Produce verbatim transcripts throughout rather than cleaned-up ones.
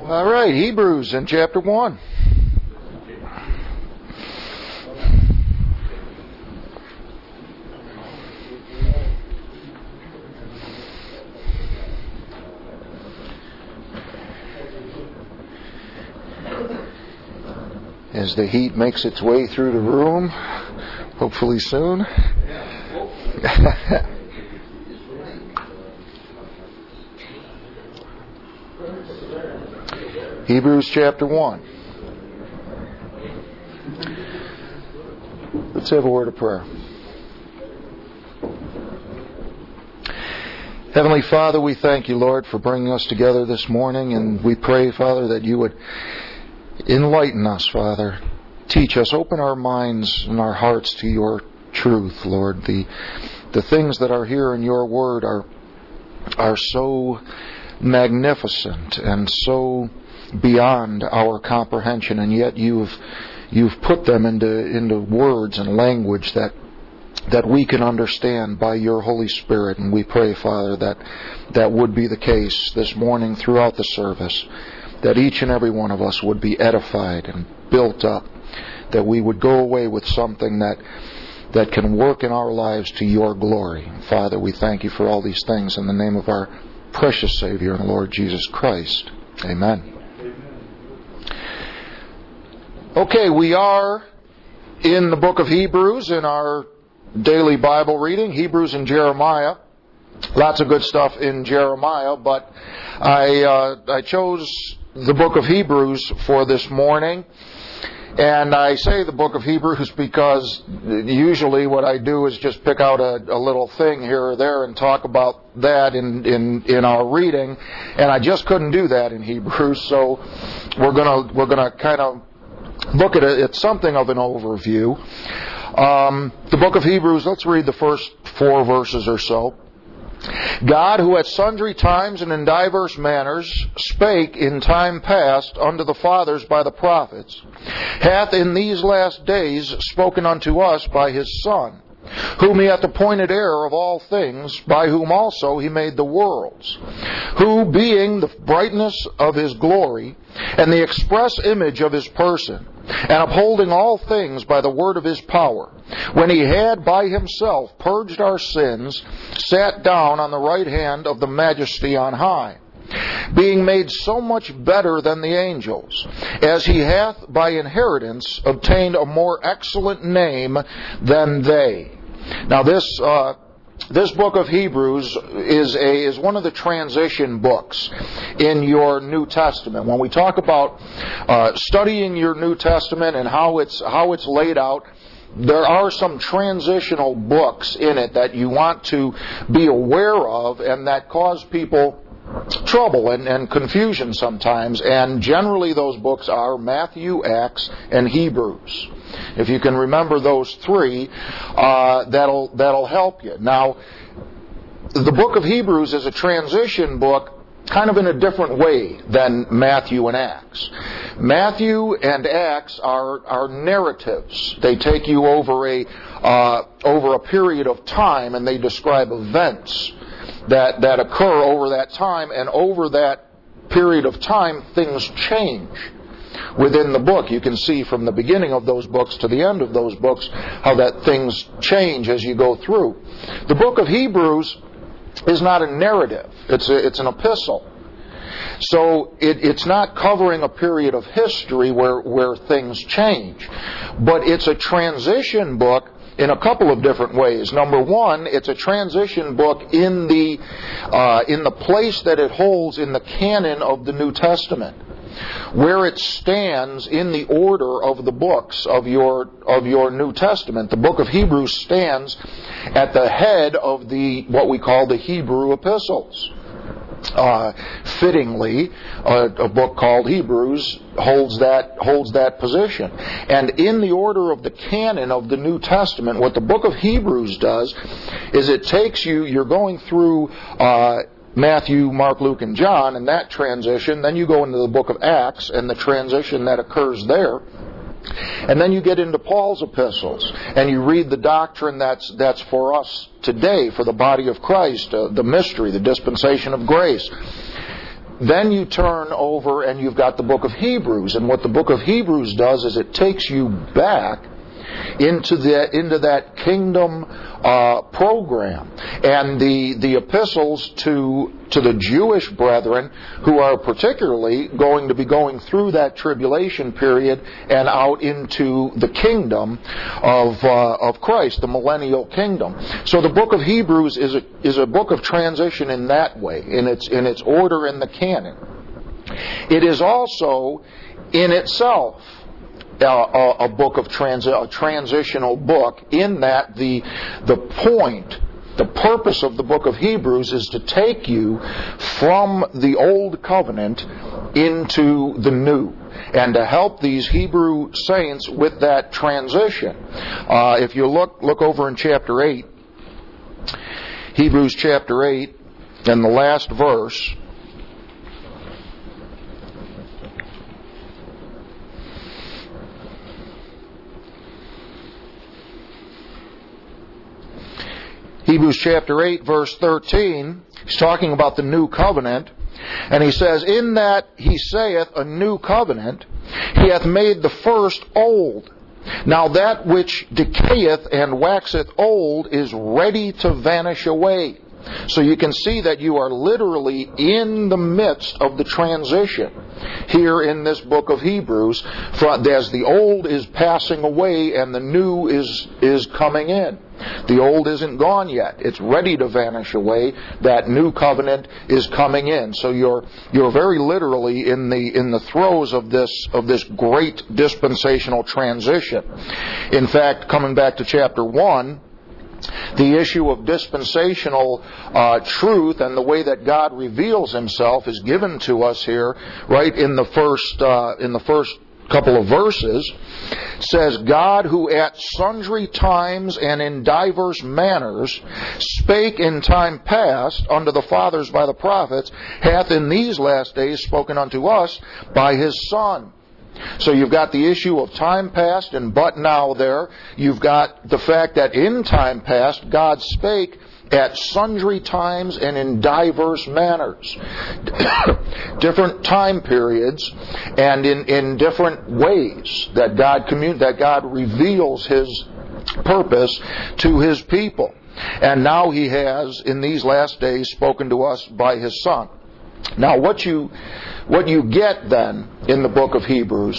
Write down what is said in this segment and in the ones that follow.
All right, Hebrews in chapter one. As the heat makes its way through the room, hopefully soon. Hebrews chapter one. Let's have a word of prayer. Heavenly Father, we thank you, Lord, for bringing us together this morning, and we pray, Father, that you would enlighten us, Father. Teach us, open our minds and our hearts to your truth, Lord. The the things that are here in your word are are so magnificent and so beyond our comprehension, and yet you've you've put them into into words and language that that we can understand by your Holy Spirit. And we pray, Father, that that would be the case this morning throughout the service, that each and every one of us would be edified and built up, that we would go away with something that that can work in our lives to your glory. Father, we thank you for all these things in the name of our precious Savior and Lord Jesus Christ. Amen. Okay, we are in the book of Hebrews in our daily Bible reading, Hebrews and Jeremiah. Lots of good stuff in Jeremiah, but I uh, I chose the book of Hebrews for this morning. And I say the book of Hebrews because usually what I do is just pick out a, a little thing here or there and talk about that in, in, in our reading. And I just couldn't do that in Hebrews, so we're gonna we're gonna kind of look at it. It's something of an overview. Um, the book of Hebrews, let's read the first four verses or so. God, who at sundry times and in divers manners spake in time past unto the fathers by the prophets, hath in these last days spoken unto us by his Son, whom he hath appointed heir of all things, by whom also he made the worlds, who being the brightness of his glory, and the express image of his person, and upholding all things by the word of his power, when he had by himself purged our sins, sat down on the right hand of the majesty on high, being made so much better than the angels, as he hath by inheritance obtained a more excellent name than they. Now this uh, this book of Hebrews is a is one of the transition books in your New Testament. When we talk about uh, studying your New Testament and how it's how it's laid out, there are some transitional books in it that you want to be aware of and that cause people trouble and, and confusion sometimes. And generally those books are Matthew, Acts, and Hebrews. If you can remember those three, uh, that'll that'll help you. Now, the book of Hebrews is a transition book kind of in a different way than Matthew and Acts. Matthew and Acts are are narratives. They take you over a uh, over a period of time, and they describe events that that occur over that time, and over that period of time, things change within the book. You can see from the beginning of those books to the end of those books how that things change as you go through. The book of Hebrews is not a narrative. It's a, it's an epistle. So it, it's not covering a period of history where, where things change. But it's a transition book in a couple of different ways. Number one, it's a transition book in the uh, in the place that it holds in the canon of the New Testament, where it stands in the order of the books of your of your New Testament. The book of Hebrews stands at the head of the what we call the Hebrew epistles. Uh, fittingly, a, a book called Hebrews holds that holds that position. And in the order of the canon of the New Testament, what the book of Hebrews does is it takes you. You're going through Uh, Matthew, Mark, Luke, and John, and that transition. Then you go into the book of Acts and the transition that occurs there. And then you get into Paul's epistles, and you read the doctrine that's that's for us today, for the body of Christ, uh, the mystery, the dispensation of grace. then you turn over and you've got the book of Hebrews. And what the book of Hebrews does is it takes you back into the into that kingdom uh, program, and the the epistles to to the Jewish brethren who are particularly going to be going through that tribulation period and out into the kingdom of uh, of Christ, the millennial kingdom. So the book of Hebrews is a is a book of transition in that way, in its in its order in the canon. It is also in itself Uh, a, a book of transi- a transitional book, in that the the point, the purpose of the book of Hebrews is to take you from the old covenant into the new, and to help these Hebrew saints with that transition. Uh, if you look look over in chapter eight, Hebrews chapter eight, and the last verse. Hebrews chapter eight, verse thirteen, he's talking about the new covenant, and he says, "In that he saith a new covenant, he hath made the first old. Now that which decayeth and waxeth old is ready to vanish away." So you can see that you are literally in the midst of the transition here in this book of Hebrews, as the old is passing away and the new is is coming in. The old isn't gone yet. It's ready to vanish away. That new covenant is coming in. So you're you're very literally in the in the throes of this of this great dispensational transition. In fact, coming back to chapter one, the issue of dispensational uh, truth and the way that God reveals Himself is given to us here, right in the first uh, in the first couple of verses. It says, "God, who at sundry times and in divers manners spake in time past unto the fathers by the prophets, hath in these last days spoken unto us by His Son." So you've got the issue of time past and but now there. You've got the fact that in time past God spake at sundry times and in diverse manners. Different time periods and in, in different ways that God commun- that God reveals His purpose to His people. And now He has, in these last days, spoken to us by His Son. Now what you what you get then in the book of Hebrews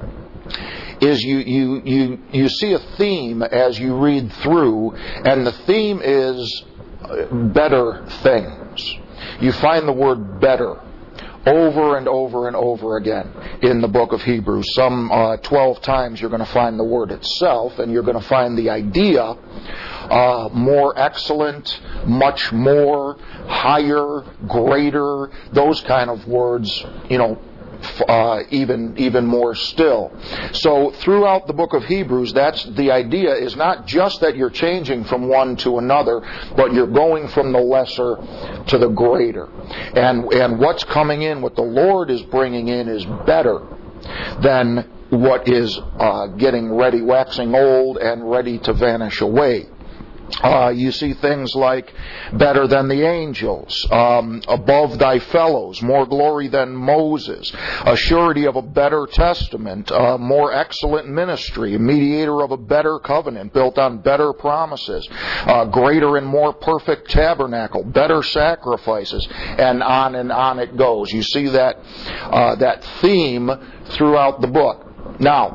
is you, you, you, you see a theme as you read through, and the theme is better things. You find the word better over and over and over again in the book of Hebrews. Some uh, twelve times you're going to find the word itself, and you're going to find the idea uh, more excellent, much more, higher, greater, those kind of words, you know, Uh, even even more still. So throughout the book of Hebrews, that's the idea, is not just that you're changing from one to another, but you're going from the lesser to the greater. And and what's coming in, what the Lord is bringing in, is better than what is uh, getting ready, waxing old and ready to vanish away. Uh, you see things like better than the angels, um, above thy fellows, more glory than Moses, a surety of a better testament, uh, more excellent ministry, a mediator of a better covenant built on better promises, uh, greater and more perfect tabernacle, better sacrifices, and on and on it goes. You see that uh, that theme throughout the book. Now,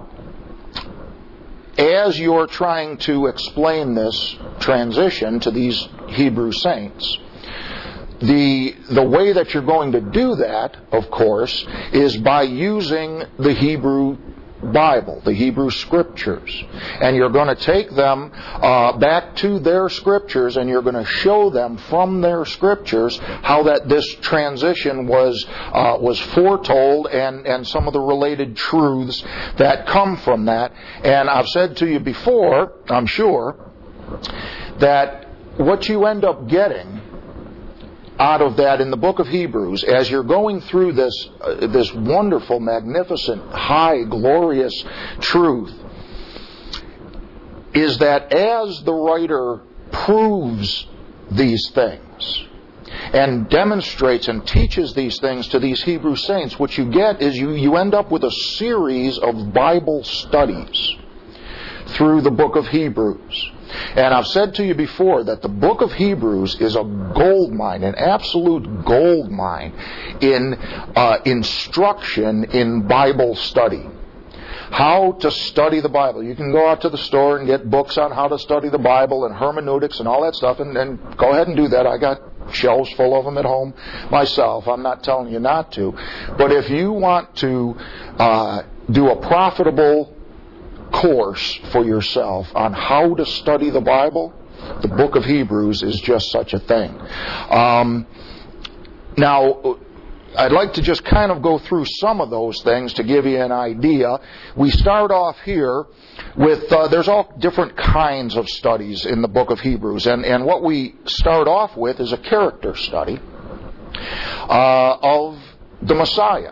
as you're trying to explain this transition to these Hebrew saints, the the way that you're going to do that, of course, is by using the Hebrew Bible, the Hebrew Scriptures. And you're going to take them uh, back to their Scriptures, and you're going to show them from their Scriptures how that this transition was uh, was foretold, and, and some of the related truths that come from that. And I've said to you before, I'm sure, that what you end up getting out of that in the book of Hebrews, as you're going through this uh, this wonderful, magnificent, high, glorious truth, is that as the writer proves these things, and demonstrates and teaches these things to these Hebrew saints, what you get is you, you end up with a series of Bible studies through the book of Hebrews. And I've said to you before that the book of Hebrews is a gold mine, an absolute gold mine in uh, instruction in Bible study. How to study the Bible. You can go out to the store and get books on how to study the Bible and hermeneutics and all that stuff, and, and go ahead and do that. I got shelves full of them at home myself. I'm not telling you not to. But if you want to uh, do a profitable course for yourself on how to study the Bible, the book of Hebrews is just such a thing. Um, now, I'd like to just kind of go through some of those things to give you an idea. We start off here with, uh, there's all different kinds of studies in the book of Hebrews. And, and what we start off with is a character study uh, of the Messiah.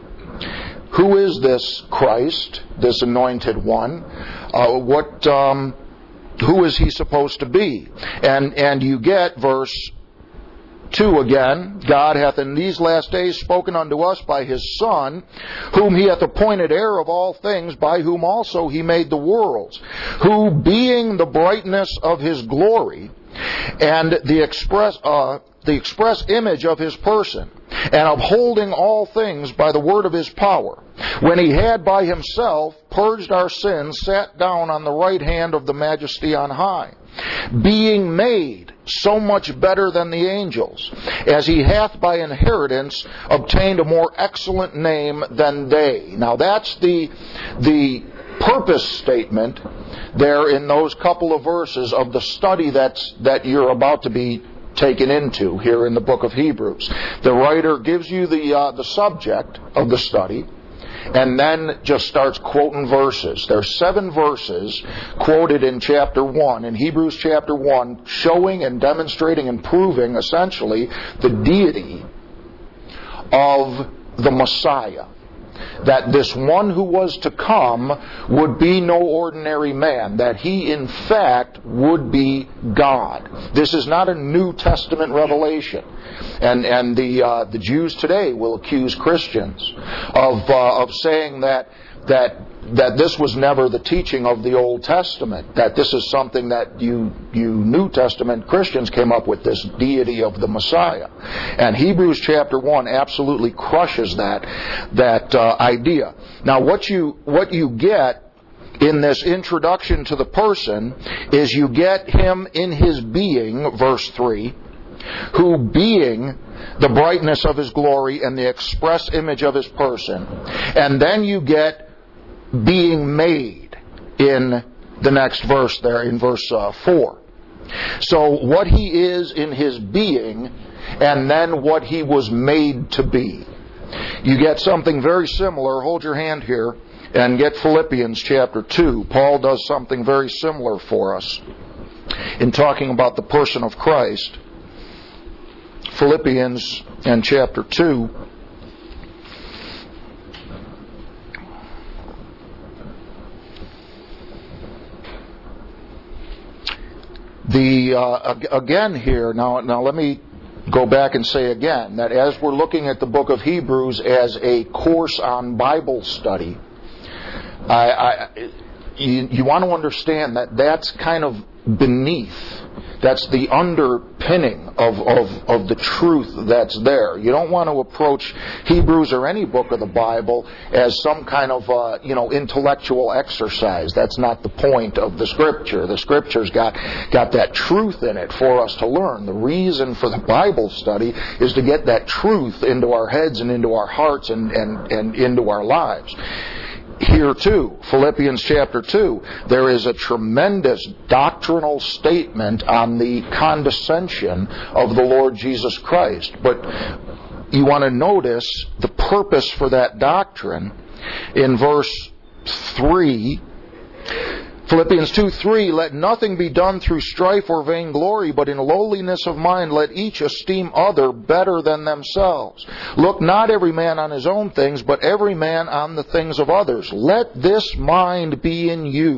Who is this Christ, this anointed one? Uh, what, um, who is he supposed to be? And, and you get verse two again. God hath in these last days spoken unto us by His Son, whom He hath appointed heir of all things, by whom also He made the worlds, who being the brightness of His glory, and the express, uh, the express image of His person, and upholding all things by the word of His power, when He had by Himself purged our sins, sat down on the right hand of the Majesty on high, being made so much better than the angels, as He hath by inheritance obtained a more excellent name than they. Now that's the the purpose statement there in those couple of verses of the study that's that you're about to be taken into here in the book of Hebrews. The writer gives you the uh, the subject of the study, and then just starts quoting verses. There's seven verses quoted in chapter one, in Hebrews chapter one, showing and demonstrating and proving essentially the deity of the Messiah. That this one who was to come would be no ordinary man. That He, in fact, would be God. This is not a New Testament revelation. And and the uh, the Jews today will accuse Christians of uh, of saying that that that this was never the teaching of the Old Testament. That this is something that you you New Testament Christians came up with, this deity of the Messiah. And Hebrews chapter one absolutely crushes that that uh, idea. Now, what you what you get in this introduction to the person is you get Him in His being, verse three, who being the brightness of His glory and the express image of His person. And then you get being made in the next verse there, in verse uh, four. So what He is in His being, and then what He was made to be. You get something very similar. Hold your hand here and get Philippians chapter two. Paul does something very similar for us in talking about the person of Christ. Philippians and chapter two. The uh, again here now. Now let me go back and say again that as we're looking at the book of Hebrews as a course on Bible study, I, I, you, you want to understand that that's kind of beneath. That's the underpinning of, of, of the truth that's there. You don't want to approach Hebrews or any book of the Bible as some kind of uh, you know intellectual exercise. That's not the point of the Scripture. The Scripture's got got that truth in it for us to learn. The reason for the Bible study is to get that truth into our heads and into our hearts and, and, and into our lives. Here too, Philippians chapter two, there is a tremendous doctrinal statement on the condescension of the Lord Jesus Christ. But you want to notice the purpose for that doctrine in verse three. Philippians two three, let nothing be done through strife or vainglory, but in lowliness of mind let each esteem other better than themselves. Look not every man on his own things, but every man on the things of others. Let this mind be in you,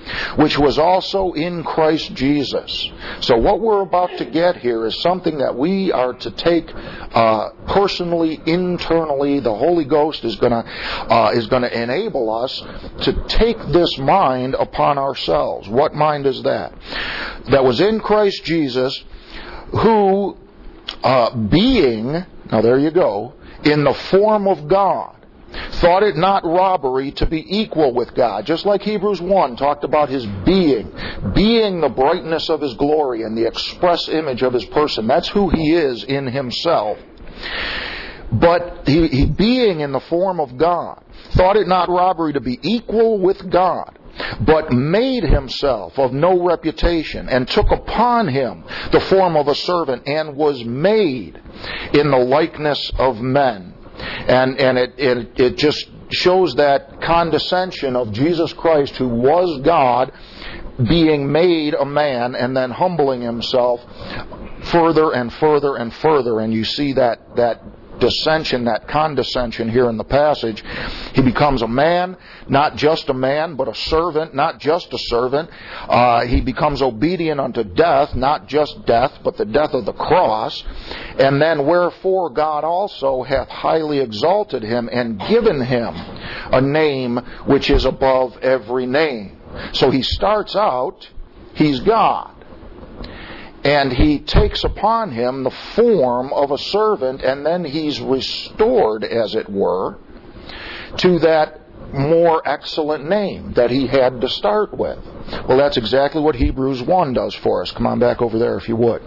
which was also in Christ Jesus. So what we're about to get here is something that we are to take uh, personally, internally. The Holy Ghost is going to uh, is going to enable us to take this mind upon ourselves. What mind is that? That was in Christ Jesus, who, uh, being, now there you go, in the form of God, thought it not robbery to be equal with God. Just like Hebrews one talked about His being. Being the brightness of His glory and the express image of His person. That's who He is in Himself. But he, he being in the form of God, thought it not robbery to be equal with God, but made Himself of no reputation, and took upon Him the form of a servant, and was made in the likeness of men. And and it, it it just shows that condescension of Jesus Christ, who was God, being made a man and then humbling Himself further and further and further. And you see that that dissension, that condescension here in the passage. He becomes a man, not just a man, but a servant, not just a servant. Uh, he becomes obedient unto death, not just death, but the death of the cross. And then, wherefore God also hath highly exalted Him and given Him a name which is above every name. So He starts out, He's God. And He takes upon Him the form of a servant, and then He's restored, as it were, to that more excellent name that He had to start with. Well, that's exactly what Hebrews one does for us. Come on back over there if you would.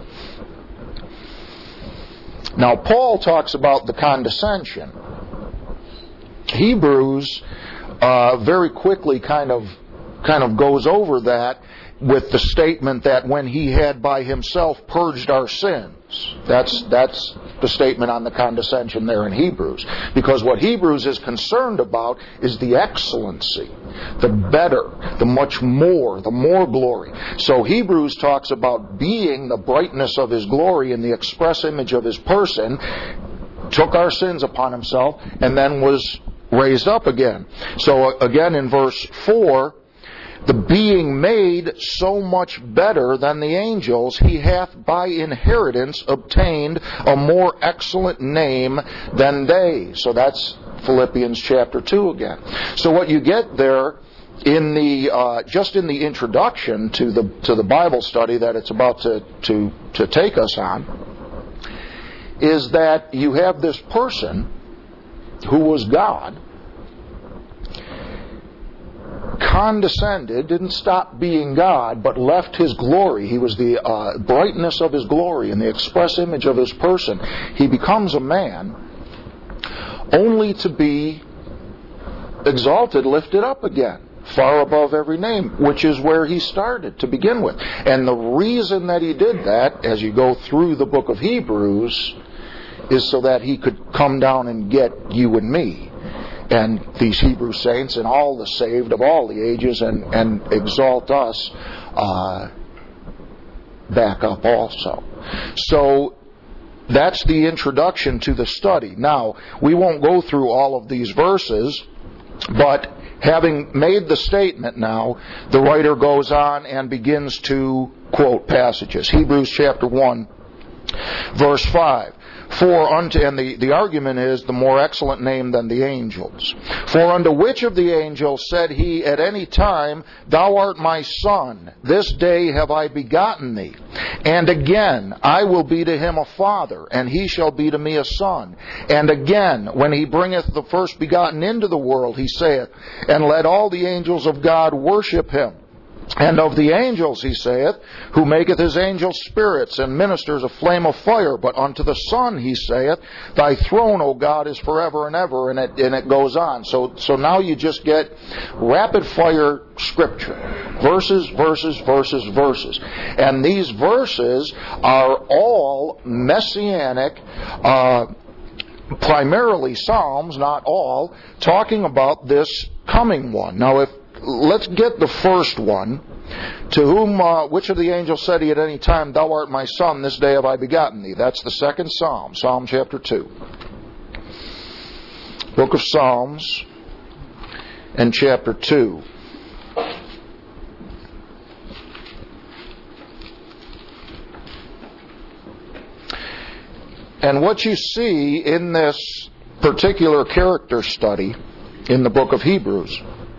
Now, Paul talks about the condescension. Hebrews uh, very quickly kind of kind of goes over that with the statement that when He had by Himself purged our sins. That's that's the statement on the condescension there in Hebrews. Because what Hebrews is concerned about is the excellency, the better, the much more, the more glory. So Hebrews talks about being the brightness of His glory in the express image of His person, took our sins upon Himself, and then was raised up again. So again in verse four, the being made so much better than the angels, He hath by inheritance obtained a more excellent name than they. So that's Philippians chapter two again. So what you get there in the uh, just in the introduction to the to the Bible study that it's about to to to take us on is that you have this person who was God, condescended, didn't stop being God, but left His glory. He was the uh, brightness of His glory and the express image of His person. He becomes a man only to be exalted, lifted up again, far above every name, which is where He started to begin with. And the reason that He did that, as you go through the book of Hebrews, is so that He could come down and get you and me and these Hebrew saints and all the saved of all the ages, and, and exalt us uh, back up also. So that's the introduction to the study. Now, we won't go through all of these verses, but having made the statement now, the writer goes on and begins to quote passages. Hebrews chapter one, verse five. For unto, and the, the argument is the more excellent name than the angels. For unto which of the angels said He at any time, Thou art my son, this day have I begotten thee? And again, I will be to him a father, and he shall be to me a son. And again, when He bringeth the first begotten into the world, He saith, And let all the angels of God worship Him. And of the angels, He saith, who maketh His angels spirits and ministers a flame of fire. But unto the Son, He saith, Thy throne, O God, is forever and ever. And it, and it goes on. So, so now you just get rapid fire scripture. Verses, verses, verses, verses. And these verses are all messianic, uh, primarily Psalms, not all, talking about this coming one. Now, if let's get the first one. To whom, uh, which of the angels said He at any time, Thou art my son, this day have I begotten thee? That's the second Psalm, Psalm chapter two. Book of Psalms and chapter two. And what you see in this particular character study in the book of Hebrews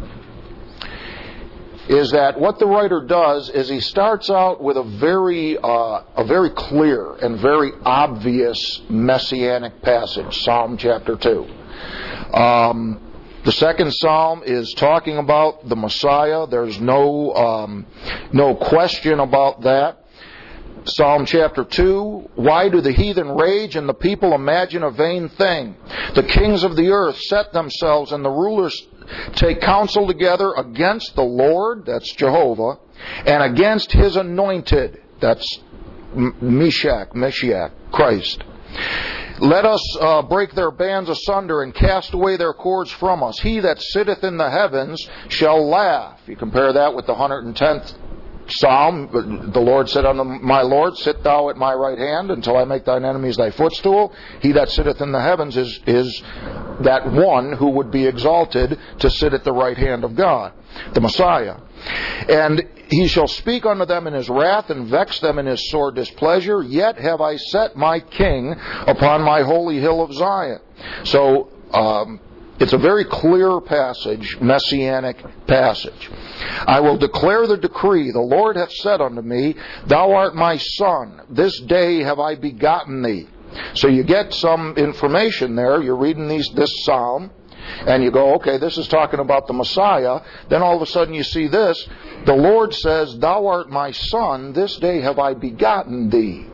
is that what the writer does is he starts out with a very uh, a very clear and very obvious messianic passage, Psalm chapter two. Um, the second psalm is talking about the Messiah. There's no um, no question about that. Psalm chapter two, why do the heathen rage and the people imagine a vain thing? The kings of the earth set themselves and the rulers take counsel together against the Lord, that's Jehovah, and against His anointed, that's Meshach, Messiah, Christ. Let us uh, break their bands asunder and cast away their cords from us. He that sitteth in the heavens shall laugh. You compare that with the one hundred tenth Psalm, the Lord said unto my Lord, sit thou at my right hand until I make thine enemies thy footstool. He that sitteth in the heavens is, is that one who would be exalted to sit at the right hand of God, the Messiah. And he shall speak unto them in his wrath and vex them in his sore displeasure. Yet have I set my king upon my holy hill of Zion. So, um, it's a very clear passage, messianic passage. I will declare the decree. The Lord hath said unto me, thou art my son. This day have I begotten thee. So you get some information there. You're reading these, this psalm, and you go, okay, this is talking about the Messiah. Then all of a sudden you see this. The Lord says, thou art my son. This day have I begotten thee.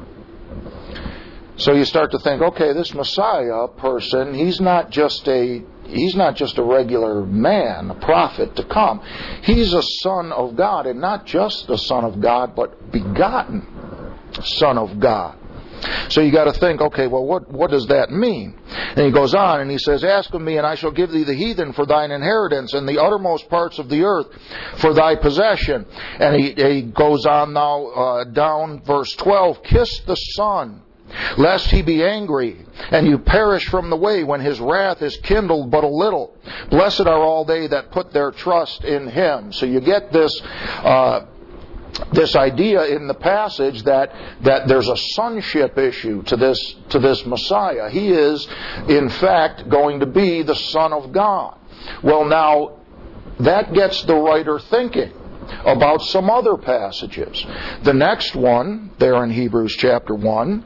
So you start to think, okay, this Messiah person, he's not just a He's not just a regular man, a prophet to come. He's a son of God, and not just a son of God, but begotten son of God. So you got to think, okay, well, what, what does that mean? And he goes on and he says, ask of me, and I shall give thee the heathen for thine inheritance, and the uttermost parts of the earth for thy possession. And he, he goes on now uh, down verse twelve, kiss the Son, lest he be angry, and you perish from the way when his wrath is kindled but a little. Blessed are all they that put their trust in him. So you get this uh, this idea in the passage that that there's a sonship issue to this to this Messiah. He is, in fact, going to be the Son of God. Well, now that gets the writer thinking about some other passages. The next one, there in Hebrews chapter one,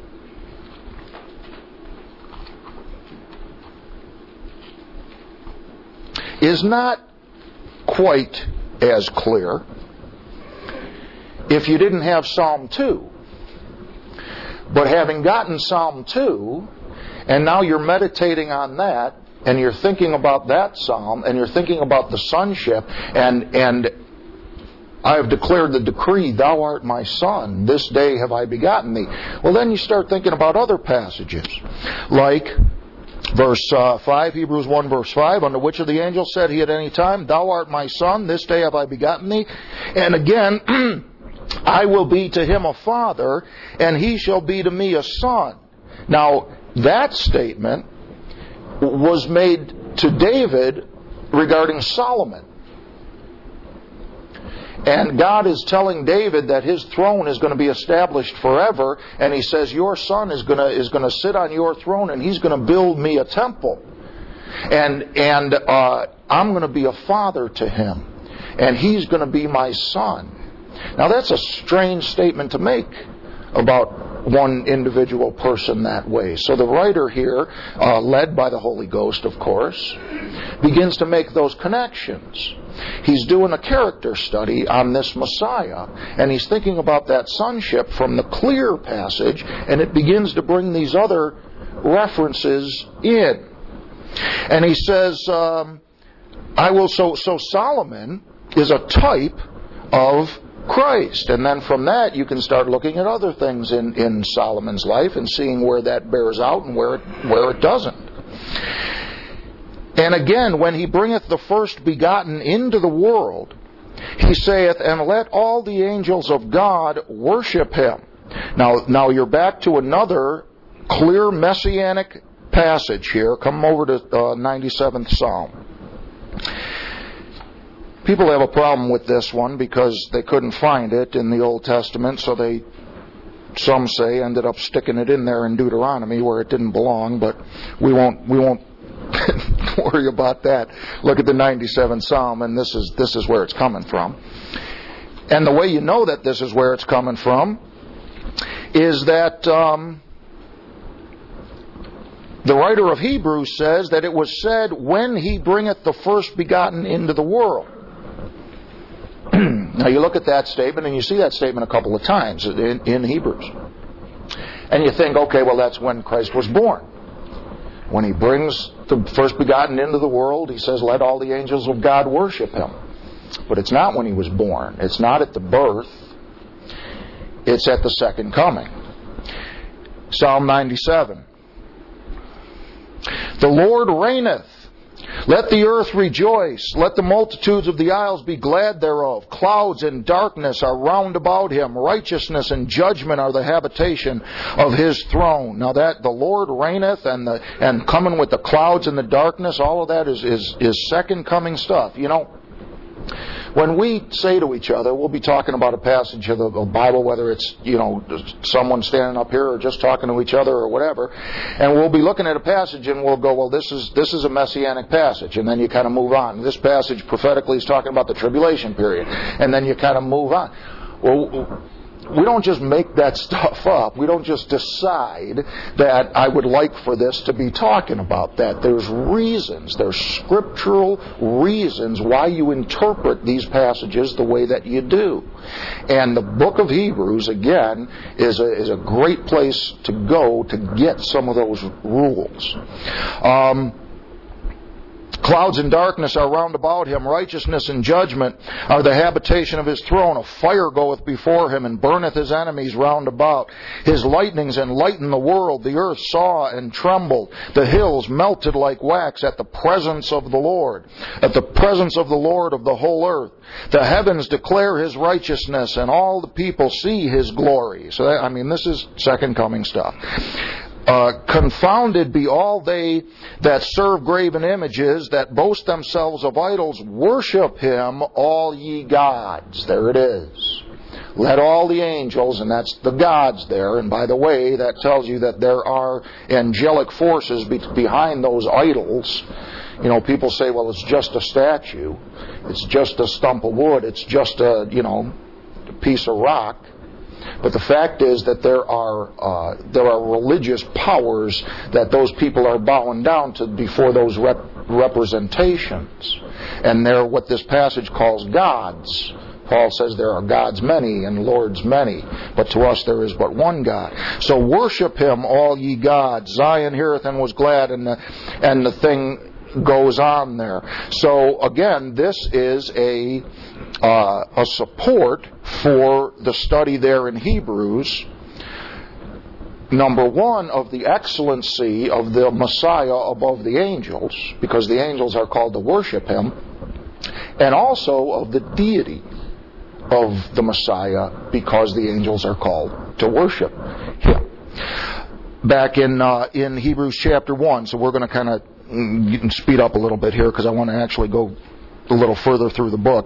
is not quite as clear if you didn't have Psalm two. But having gotten Psalm two, and now you're meditating on that, and you're thinking about that psalm, and you're thinking about the sonship, and and I have declared the decree, thou art my son, this day have I begotten thee. Well, then you start thinking about other passages, like Verse uh, five, Hebrews one verse five, unto which of the angels said he at any time, thou art my son, this day have I begotten thee. And again, I will be to him a father, and he shall be to me a son. Now, that statement was made to David regarding Solomon. And God is telling David that his throne is going to be established forever, and he says, your son is going to is going to sit on your throne, and he's going to build me a temple. And and uh, I'm going to be a father to him, and he's going to be my son. Now that's a strange statement to make about one individual person that way. So the writer here, uh, led by the Holy Ghost, of course, begins to make those connections. He's doing a character study on this Messiah, and he's thinking about that sonship from the clear passage, and it begins to bring these other references in. And he says, um, I will, so, so Solomon is a type of Christ. And then from that you can start looking at other things in, in Solomon's life and seeing where that bears out and where it, where it doesn't. And again, when he bringeth the first begotten into the world, he saith, and let all the angels of God worship him. Now, now you're back to another clear messianic passage here. Come over to uh, ninety-seventh Psalm. People have a problem with this one because they couldn't find it in the Old Testament, so they some say ended up sticking it in there in Deuteronomy where it didn't belong, but we won't we won't worry about that. Look at the ninety-seventh Psalm, and this is this is where it's coming from. And the way you know that this is where it's coming from is that um, the writer of Hebrews says that it was said, when he bringeth the first begotten into the world. Now you look at that statement and you see that statement a couple of times in, in Hebrews. And you think, okay, well that's when Christ was born. When he brings the first begotten into the world, he says, let all the angels of God worship him. But it's not when he was born. It's not at the birth. It's at the second coming. Psalm ninety-seven. The Lord reigneth. Let the earth rejoice. Let the multitudes of the isles be glad thereof. Clouds and darkness are round about him. Righteousness and judgment are the habitation of his throne. Now that the Lord reigneth and the and coming with the clouds and the darkness, all of that is, is, is second coming stuff. You know, when we say to each other, we'll be talking about a passage of the Bible, whether it's, you know, someone standing up here or just talking to each other or whatever, and we'll be looking at a passage and we'll go, well, this is this is a messianic passage, and then you kind of move on. This passage prophetically is talking about the tribulation period, and then you kind of move on. Well, we don't just make that stuff up. We don't just decide that I would like for this to be talking about that. There's reasons, there's scriptural reasons why you interpret these passages the way that you do. And the book of Hebrews, again, is a, is a great place to go to get some of those rules. Um... Clouds and darkness are round about him. Righteousness and judgment are the habitation of his throne. A fire goeth before him, and burneth his enemies round about. His lightnings enlighten the world. The earth saw and trembled. The hills melted like wax at the presence of the Lord. At the presence of the Lord of the whole earth. The heavens declare his righteousness, and all the people see his glory. So, that, I mean, this is second coming stuff. Uh, confounded be all they that serve graven images, that boast themselves of idols. Worship him, all ye gods. There it is. Let all the angels, and that's the gods there. And by the way, that tells you that there are angelic forces be- behind those idols. You know, people say, well, it's just a statue. It's just a stump of wood. It's just a, you know, piece of rock. But the fact is that there are uh, there are religious powers that those people are bowing down to before those rep- representations. And they're what this passage calls gods. Paul says there are gods many and lords many, but to us there is but one God. So worship him, all ye gods. Zion heareth and was glad, and the, and the thing goes on there. So again, this is a uh, a support for the study there in Hebrews. Number one, of the excellency of the Messiah above the angels, because the angels are called to worship him, and also of the deity of the Messiah, because the angels are called to worship him. Back in uh, in Hebrews chapter one, so we're going to kind of you can speed up a little bit here because I want to actually go a little further through the book.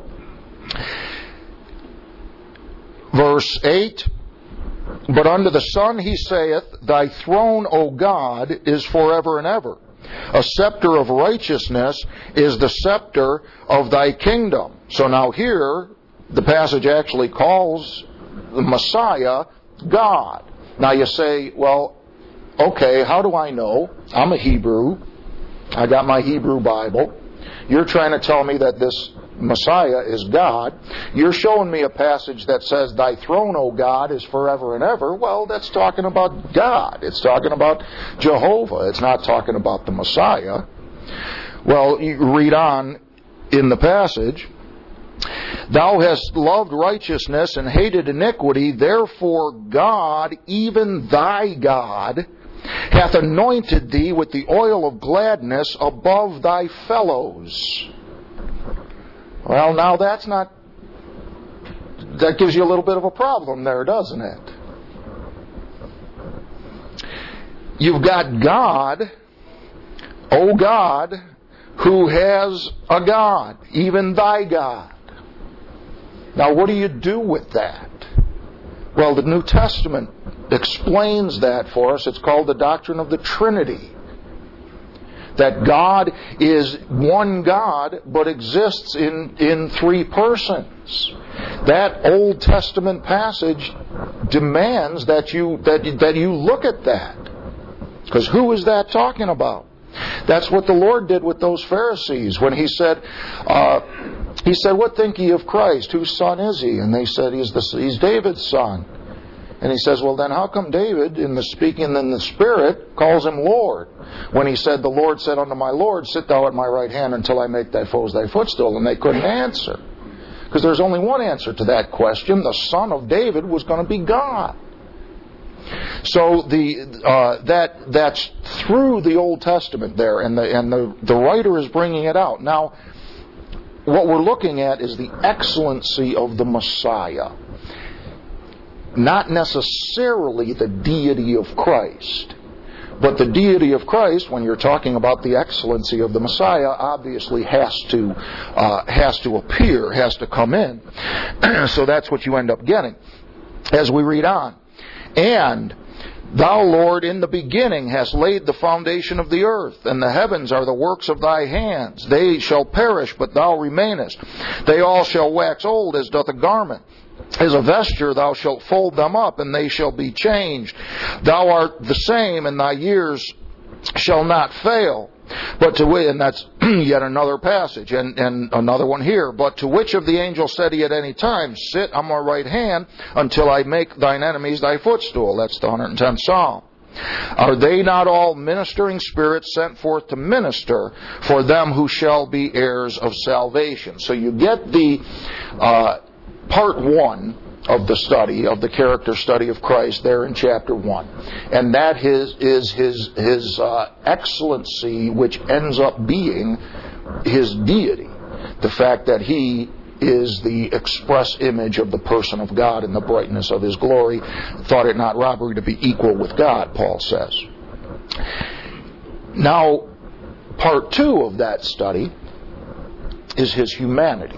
Verse eight, but unto the Son he saith, thy throne, O God, is forever and ever. A scepter of righteousness is the scepter of thy kingdom. So now here, the passage actually calls the Messiah God. Now you say, well, okay, how do I know? I'm a Hebrew. I got my Hebrew Bible. You're trying to tell me that this Messiah is God. You're showing me a passage that says, thy throne, O God, is forever and ever. Well, that's talking about God. It's talking about Jehovah. It's not talking about the Messiah. Well, you read on in the passage. Thou hast loved righteousness and hated iniquity. Therefore God, even thy God, hath anointed thee with the oil of gladness above thy fellows. Well, now that's not... That gives you a little bit of a problem there, doesn't it? You've got God, O God, who has a God, even thy God. Now, what do you do with that? Well, the New Testament explains that for us. It's called the doctrine of the Trinity. That God is one God, but exists in, in three persons. That Old Testament passage demands that you, that, that you look at that. Because who is that talking about? That's what the Lord did with those Pharisees when He said, uh, He said, "What think ye of Christ? Whose son is He?" And they said, He's, the, he's David's son. And He says, well then how come David, in the speaking in the Spirit, calls Him Lord? When He said, the Lord said unto my Lord, sit thou at my right hand until I make thy foes thy footstool. And they couldn't answer. Because there's only one answer to that question. The son of David was going to be God. So the uh, that that's through the Old Testament there, and the and the, the writer is bringing it out. Now, what we're looking at is the excellency of the Messiah. Not necessarily the deity of Christ. But the deity of Christ, when you're talking about the excellency of the Messiah, obviously has to uh, has to appear, has to come in. So that's what you end up getting. As we read on. And Thou, Lord, in the beginning hast laid the foundation of the earth, and the heavens are the works of Thy hands. They shall perish, but Thou remainest. They all shall wax old as doth a garment. As a vesture thou shalt fold them up, and they shall be changed. Thou art the same, and thy years shall not fail. But to which, and that's yet another passage, and, and another one here. But to which of the angels said He at any time, sit on my right hand until I make thine enemies thy footstool? That's the one hundred tenth Psalm. Are they not all ministering spirits sent forth to minister for them who shall be heirs of salvation? So you get the uh, part one of the study, of the character study of Christ there in chapter one. And that is, is His, his uh, excellency, which ends up being His deity. The fact that He is the express image of the person of God and the brightness of His glory. Thought it not robbery to be equal with God, Paul says. Now, part two of that study is His humanity.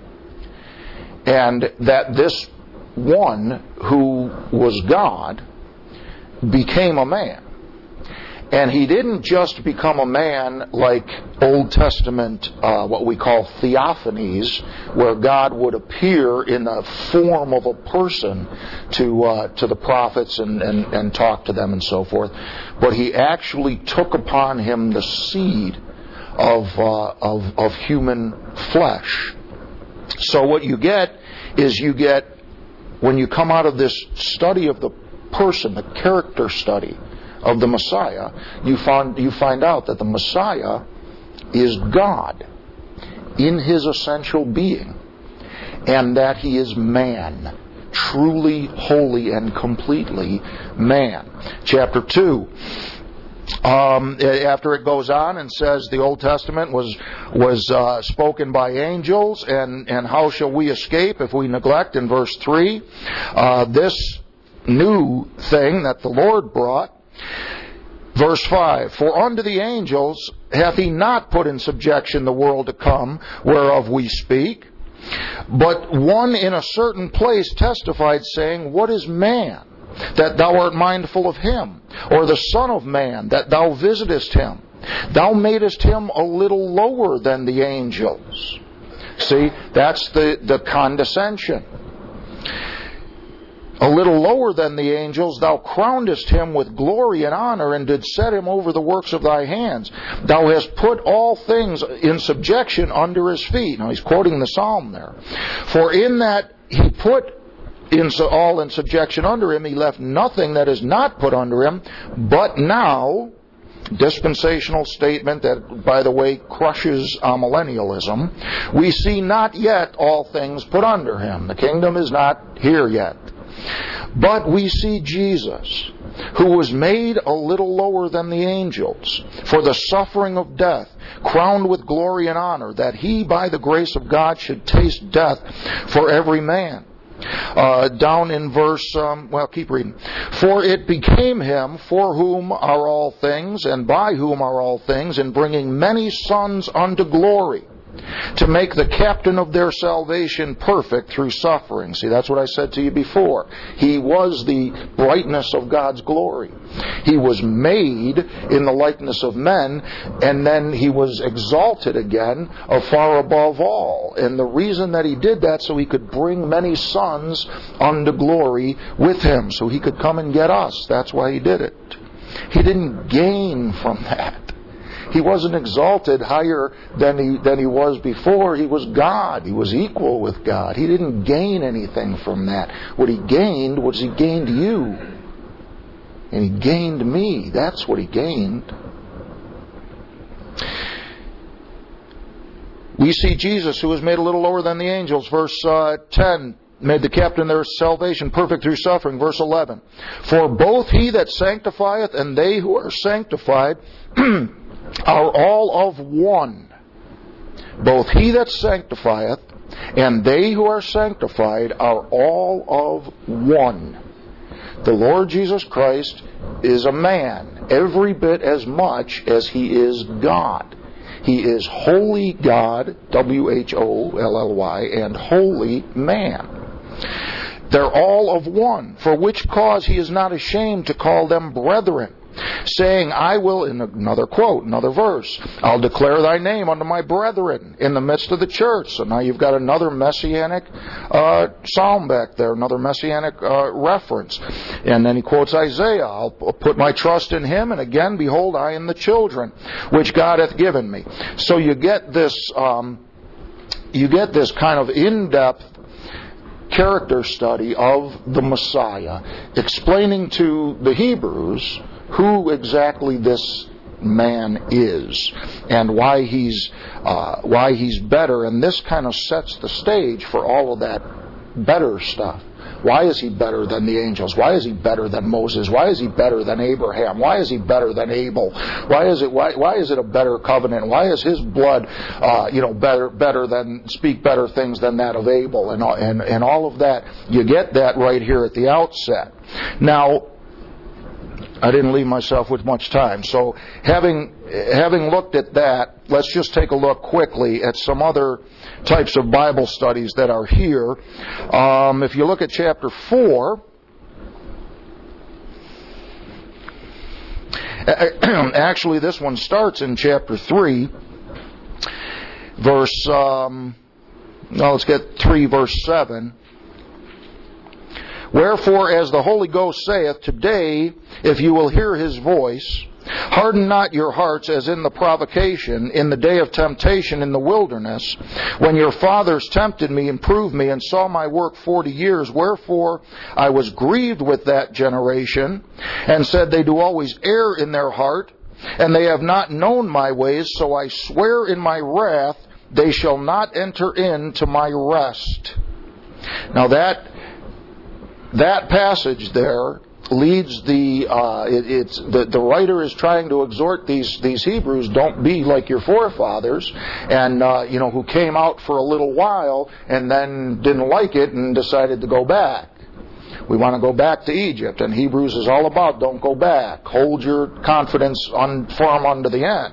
And that this one who was God became a man. And He didn't just become a man like Old Testament, uh, what we call theophanies, where God would appear in the form of a person to uh, to the prophets and, and, and talk to them and so forth. But He actually took upon Him the seed of, uh, of, of human flesh. So what you get is you get, when you come out of this study of the person, the character study of the Messiah, you find, you find out that the Messiah is God in His essential being, and that He is man, truly, wholly, and completely man. Chapter two. Um, after it goes on and says the Old Testament was was uh, spoken by angels, and, and how shall we escape if we neglect, in verse three, uh, this new thing that the Lord brought. Verse five, for unto the angels hath He not put in subjection the world to come, whereof we speak. But one in a certain place testified, saying, what is man, that thou art mindful of him? Or the Son of Man, that thou visitest him? Thou madest him a little lower than the angels. See, that's the, the condescension. A little lower than the angels, thou crownedest him with glory and honor, and didst set him over the works of thy hands. Thou hast put all things in subjection under his feet. Now he's quoting the psalm there. For in that he put in so all in subjection under him, he left nothing that is not put under him. But now, dispensational statement that, by the way, crushes amillennialism, we see not yet all things put under him. The kingdom is not here yet. But we see Jesus, who was made a little lower than the angels, for the suffering of death, crowned with glory and honor, that He, by the grace of God, should taste death for every man. Uh, down in verse, um, well, keep reading. For it became Him, for whom are all things, and by whom are all things, in bringing many sons unto glory. to make the captain of their salvation perfect through suffering. See, that's what I said to you before. He was the brightness of God's glory. He was made in the likeness of men, and then He was exalted again afar above all. And the reason that He did that, so He could bring many sons unto glory with Him, so He could come and get us. That's why He did it. He didn't gain from that. He wasn't exalted higher than he, than he was before. He was God. He was equal with God. He didn't gain anything from that. What He gained was He gained you. And He gained me. That's what He gained. We see Jesus, who was made a little lower than the angels. Verse uh, ten. Made the captain their salvation perfect through suffering. Verse eleven. For both He that sanctifieth and they who are sanctified are all of one. Both He that sanctifieth and they who are sanctified are all of one. The Lord Jesus Christ is a man every bit as much as He is God. He is holy God, W H O L L Y, and holy man. They're all of one, for which cause He is not ashamed to call them brethren, saying, I will, in another quote, another verse, I'll declare Thy name unto my brethren in the midst of the church. So now you've got another messianic uh, psalm back there, another messianic uh, reference. And then he quotes Isaiah, I'll put my trust in Him, and again, behold, I am the children which God hath given me. So you get this, um, you get this kind of in-depth character study of the Messiah, explaining to the Hebrews who exactly this man is and why he's uh, why he's better. And this kind of sets the stage for all of that better stuff. Why is He better than the angels? Why is He better than Moses? Why is He better than Abraham? Why is He better than Abel? Why is it why why is it a better covenant? Why is His blood uh, you know better better than speak better things than that of Abel? And and and all of that, you get that right here at the outset. Now, I didn't leave myself with much time. So having having looked at that, let's just take a look quickly at some other types of Bible studies that are here. Um, if you look at chapter four, actually this one starts in chapter three, verse, um, no, let's get three, verse seven. Wherefore, as the Holy Ghost saith, today, if you will hear His voice, harden not your hearts as in the provocation, in the day of temptation in the wilderness, when your fathers tempted me and proved me and saw my work forty years. Wherefore, I was grieved with that generation, and said, they do always err in their heart, and they have not known my ways. So I swear in my wrath, they shall not enter into my rest. Now that That passage there leads the uh, it, it's the, the writer is trying to exhort these these Hebrews, don't be like your forefathers, and uh, you know who came out for a little while and then didn't like it and decided to go back. We want to go back to Egypt, and Hebrews is all about don't go back. Hold your confidence on, firm unto the end.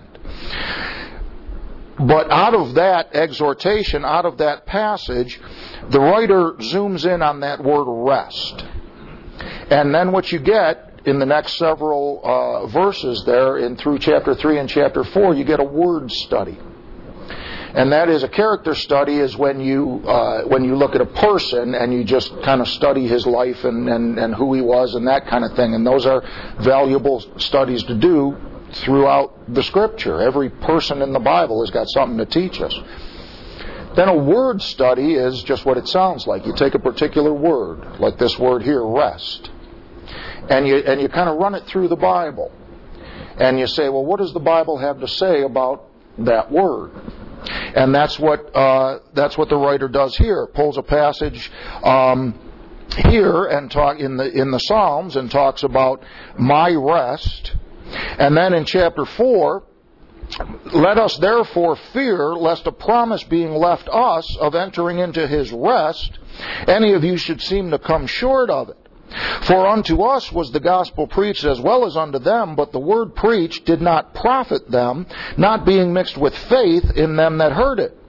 But out of that exhortation, out of that passage, the writer zooms in on that word rest. And then what you get in the next several uh, verses there, in through chapter three and chapter four, you get a word study. And that is a character study is when you uh, when you look at a person and you just kind of study his life and, and, and who he was and that kind of thing. And those are valuable studies to do throughout the Scripture. Every person in the Bible has got something to teach us. Then a word study is just what it sounds like. You take a particular word, like this word here, rest, and you and you kind of run it through the Bible. And you say, well, what does the Bible have to say about that word? And that's what uh, that's what the writer does here. Pulls a passage um, here and talk in the in the Psalms and talks about my rest. And then in chapter four, let us therefore fear lest a promise being left us of entering into His rest, any of you should seem to come short of it. For unto us was the gospel preached as well as unto them, but the word preached did not profit them, not being mixed with faith in them that heard it.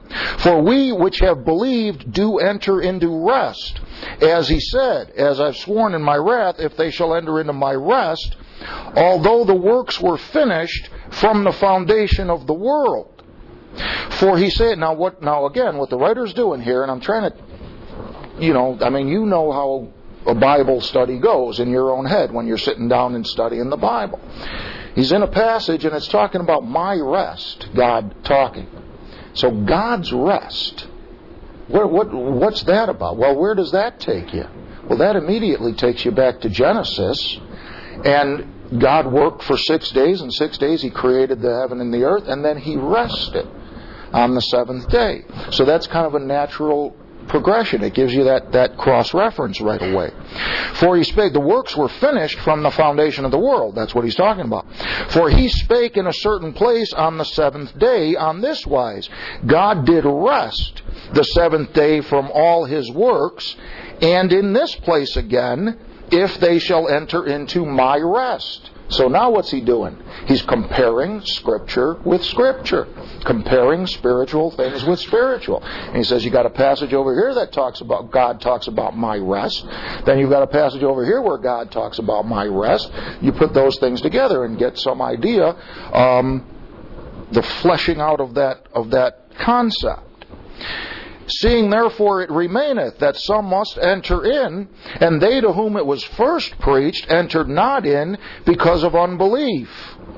For we which have believed do enter into rest. As he said, as I've sworn in my wrath, if they shall enter into my rest, although the works were finished from the foundation of the world. For he said, now what, now again, what the writer's doing here, and I'm trying to, you know, I mean, you know how a Bible study goes in your own head when you're sitting down and studying the Bible. He's in a passage and it's talking about my rest, God talking. So God's rest, what, what, what's that about? Well, where does that take you? Well, that immediately takes you back to Genesis, and God worked for six days, and six days He created the heaven and the earth, and then He rested on the seventh day. So that's kind of a natural progression. It gives you that, that cross-reference right away. For he spake, the works were finished from the foundation of the world. That's what he's talking about. For he spake in a certain place on the seventh day on this wise, God did rest the seventh day from all His works, and in this place again, if they shall enter into my rest. So now what's he doing? He's comparing Scripture with Scripture. Comparing spiritual things with spiritual. And he says, you got a passage over here that talks about, God talks about my rest. Then you've got a passage over here where God talks about my rest. You put those things together and get some idea, um, the fleshing out of that, of that concept. Seeing therefore it remaineth that some must enter in, and they to whom it was first preached entered not in because of unbelief.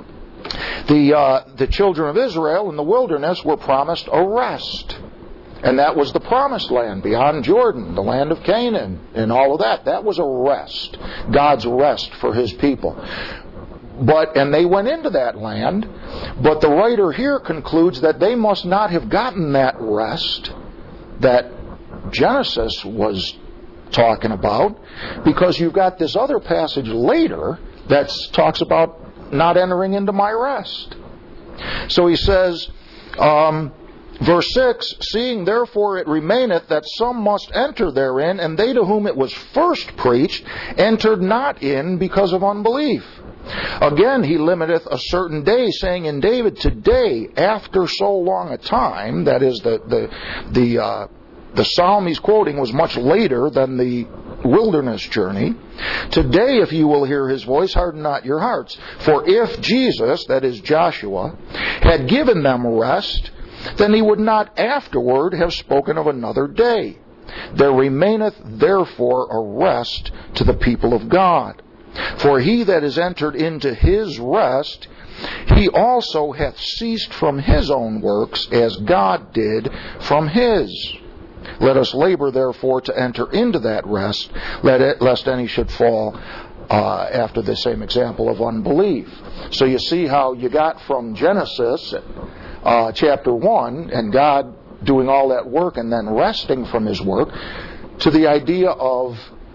The uh, the children of Israel in the wilderness were promised a rest. And that was the promised land beyond Jordan, the land of Canaan, and all of that. That was a rest. God's rest for His people. But, and they went into that land, but the writer here concludes that they must not have gotten that rest that Genesis was talking about, because you've got this other passage later that talks about not entering into my rest. So he says, um, verse six, seeing therefore it remaineth that some must enter therein, and they to whom it was first preached entered not in because of unbelief. Again, he limiteth a certain day, saying in David, today, after so long a time, that is, the the the uh, the psalm he's quoting was much later than the wilderness journey. Today, if you will hear His voice, harden not your hearts. For if Jesus, that is Joshua, had given them rest, then He would not afterward have spoken of another day. There remaineth therefore a rest to the people of God. For he that is entered into his rest, he also hath ceased from his own works, as God did from His. Let us labor therefore to enter into that rest, lest any should fall uh, after the same example of unbelief. So you see how you got from Genesis uh, chapter one, and God doing all that work and then resting from His work, to the idea of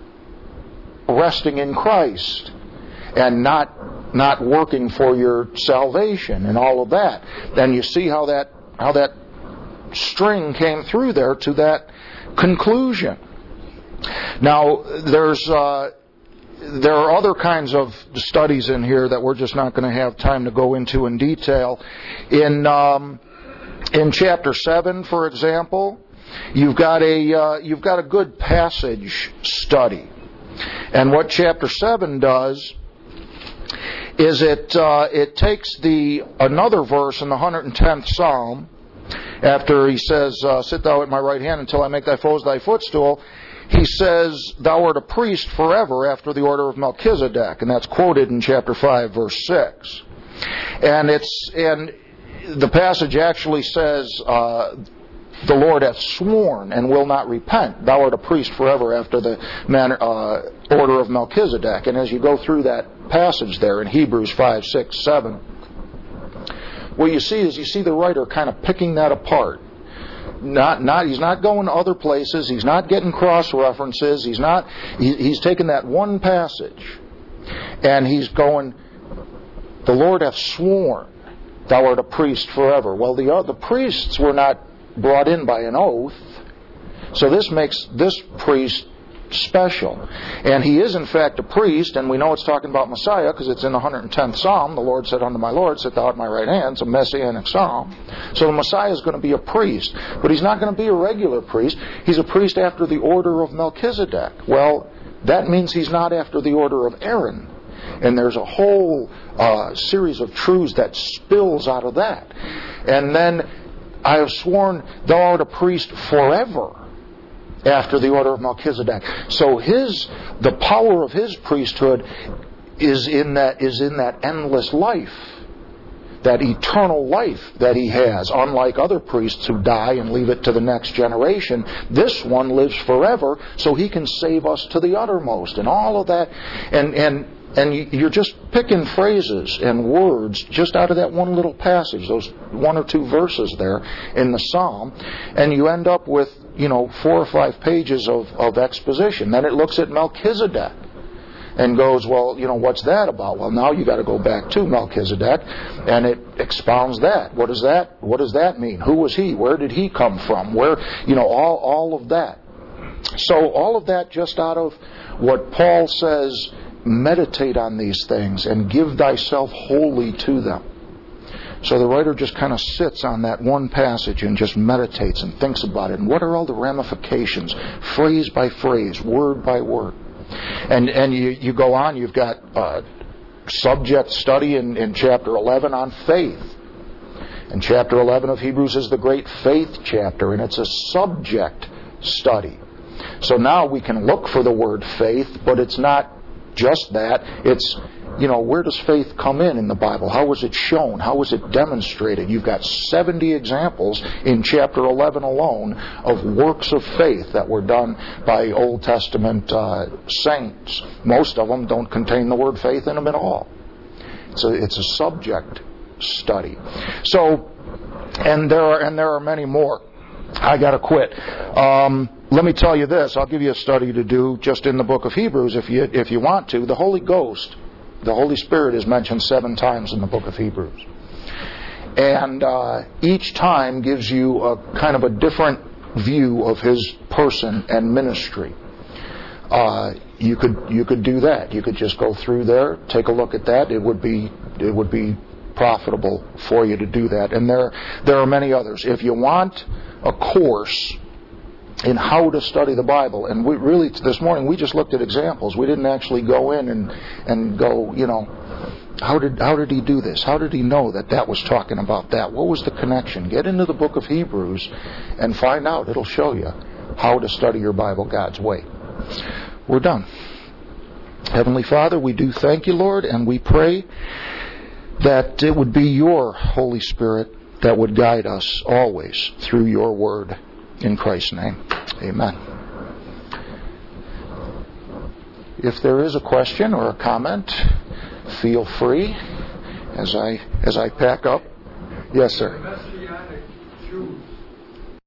resting in Christ and not not working for your salvation and all of that. Then you see how that how that string came through there to that conclusion. Now there's uh, there are other kinds of studies in here that we're just not going to have time to go into in detail. In um, in chapter seven, for example, you've got a uh, you've got a good passage study. And what chapter seven does is it uh, it takes the another verse in the one hundred tenth Psalm, after he says, uh, sit thou at my right hand until I make thy foes thy footstool, he says, thou art a priest forever after the order of Melchizedek. And that's quoted in chapter five, verse six. And it's and the passage actually says, uh, the Lord hath sworn and will not repent. Thou art a priest forever after the manner, uh, order of Melchizedek. And as you go through that passage there in Hebrews five, six, seven, what you see is you see the writer kind of picking that apart. Not, not, he's not going to other places. He's not getting cross references. He's not. He, he's taking that one passage, and he's going, the Lord hath sworn, thou art a priest forever. Well, the the priests were not brought in by an oath, so this makes this priest special. And he is in fact a priest, and we know it's talking about Messiah because it's in the one hundred tenth Psalm. The Lord said unto my Lord, sit thou at my right hand. It's a messianic psalm. So the Messiah is going to be a priest. But he's not going to be a regular priest. He's a priest after the order of Melchizedek. Well, that means he's not after the order of Aaron. And there's a whole uh, series of truths that spills out of that. And then, I have sworn thou art a priest forever after the order of Melchizedek. So his, the power of his priesthood is in that, is in that endless life, that eternal life that he has. Unlike other priests who die and leave it to the next generation, this one lives forever, so he can save us to the uttermost, and all of that. And and and you're just picking phrases and words just out of that one little passage, those one or two verses there in the Psalm, and you end up with, you know, four or five pages of, of exposition. Then it looks at Melchizedek and goes, well, you know, what's that about? Well, now you got to go back to Melchizedek, and it expounds that. What does that? What does that mean? Who was he? Where did he come from? Where, you know, all all of that. So all of that just out of what Paul says. Meditate on these things and give thyself wholly to them. So the writer just kind of sits on that one passage and just meditates and thinks about it. And what are all the ramifications, phrase by phrase, word by word? And and you, you go on, you've got uh, subject study in, in chapter eleven on faith. And chapter eleven of Hebrews is the great faith chapter, and it's a subject study. So now we can look for the word faith, but it's not just that. It's, you know, where does faith come in in the Bible? How was it shown? How was it demonstrated? You've got seventy examples in chapter eleven alone of works of faith that were done by Old Testament uh, saints. Most of them don't contain the word faith in them at all. It's a, it's a subject study. So, and there are, and there are many more. I got to quit. Um, let me tell you this. I'll give you a study to do just in the book of Hebrews if you if you want to. The Holy Ghost, the Holy Spirit, is mentioned seven times in the book of Hebrews. And uh, each time gives you a kind of a different view of His person and ministry. Uh, you could you could do that. You could just go through there, take a look at that. It would be it would be profitable for you to do that. And there there are many others. If you want a course in how to study the Bible, and we really this morning we just looked at examples. We didn't actually go in and and go, you know, how did how did he do this? How did he know that that was talking about that? What was the connection? Get into the book of Hebrews and find out. It'll show you how to study your Bible God's way. We're done. Heavenly Father, we do thank you, Lord, and we pray that it would be your Holy Spirit that would guide us always through your word. In Christ's name, amen. If there is a question or a comment, feel free as I as I pack up. Yes, sir.